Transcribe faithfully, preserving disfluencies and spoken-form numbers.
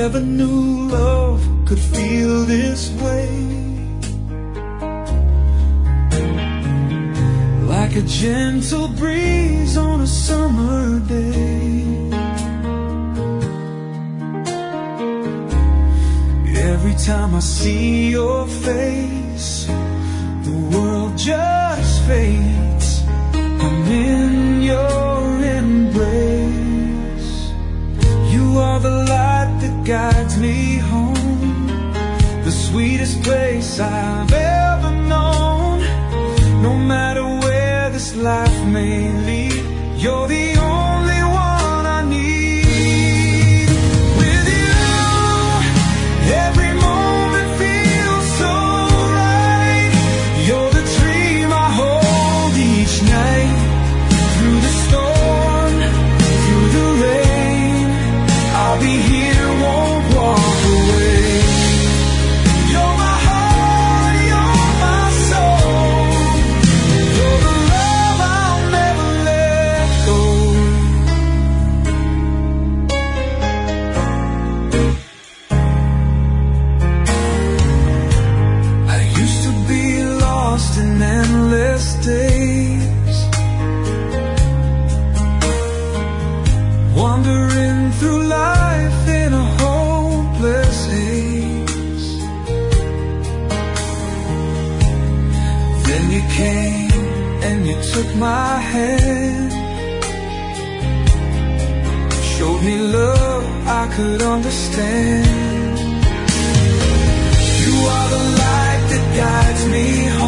never knew love could feel this way. Like a gentle breeze on a summer day. Every time I see your face, the world just fades. I'm in your embrace. You are the light that guides me home, the sweetest place I've ever known. No matter where this life may lead, you're the only one I need. With you, every moment feels so right. You're the dream I hold each night. Through the storm, through the rain, I'll be here, won't walk away. You're my heart, you're my soul. You're the love I'll never let go. I used to be lost in endless days, wandering through life in a hopeless haze. Then you came and you took my hand, showed me love I could understand. You are the light that guides me home,